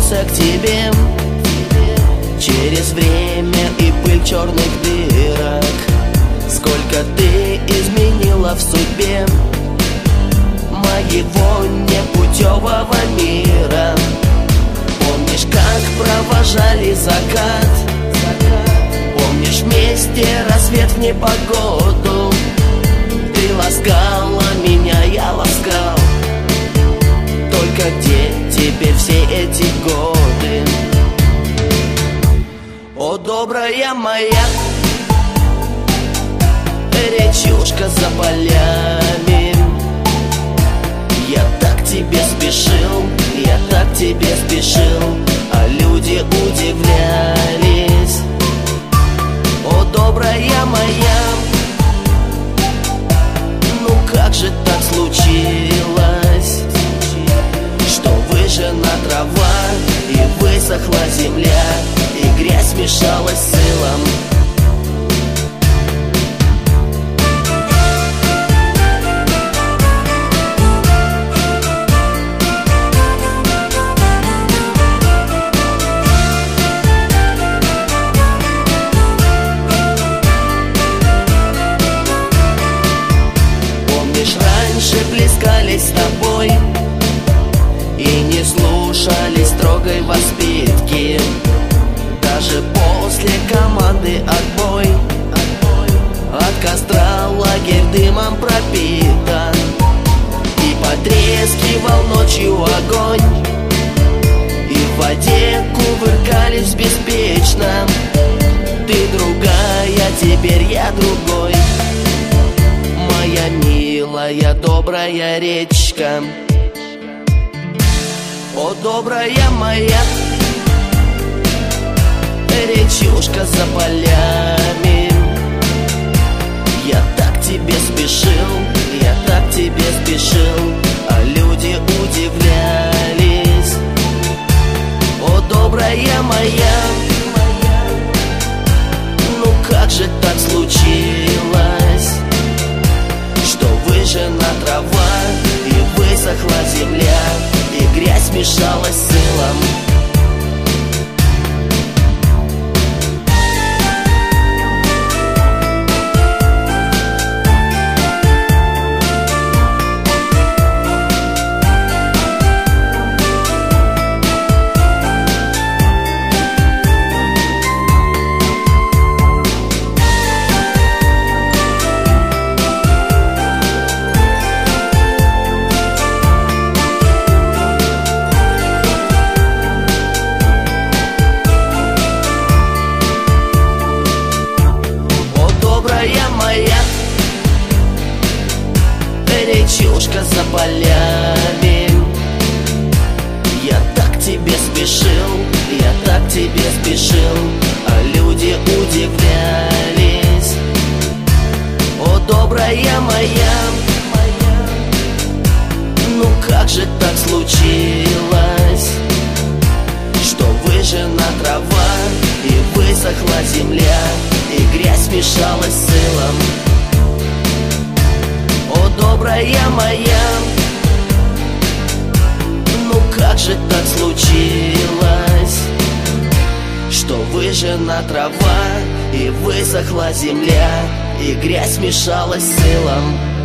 вернулся к тебе через время и пыль черных дырок. Сколько ты изменила в судьбе моего непутевого мира. Помнишь, как провожали закат? Помнишь, вместе рассвет в непогоду? Ты ласкала меня, я ласкал. Только где теперь все эти годы? О, добрая моя речушка за полями, я так тебе спешил, я так тебе спешил, а люди удивлялись. О, добрая моя, ну как же так случилось, что выжжена трава и высохла земля, и грязь смешалась с илом. Раньше плескались с тобой и не слушали строгой воспитки. Даже после команды отбой от костра лагерь дымом пропитан, и потрескивал ночью огонь, и в воде кувыркались беспечно. Ты другая, теперь я другой, моя милая добрая речка. О, добрая моя речушка за полями, я так тебе спешил, я так тебе спешил, а люди удивлялись. О, добрая моя, ну как же так случилось, что выжжена трава и высохла земля, и грязь смешалась с илом. Речушка за полями, я так тебе спешил, я так тебе спешил, а люди удивлялись. О, добрая моя, ну как же так случилось, что выжжена трава и высохла земля, и грязь смешалась с илом. О, добрая моя, ну как же так случилось, что выжжена трава и высохла земля, и грязь смешалась с илом.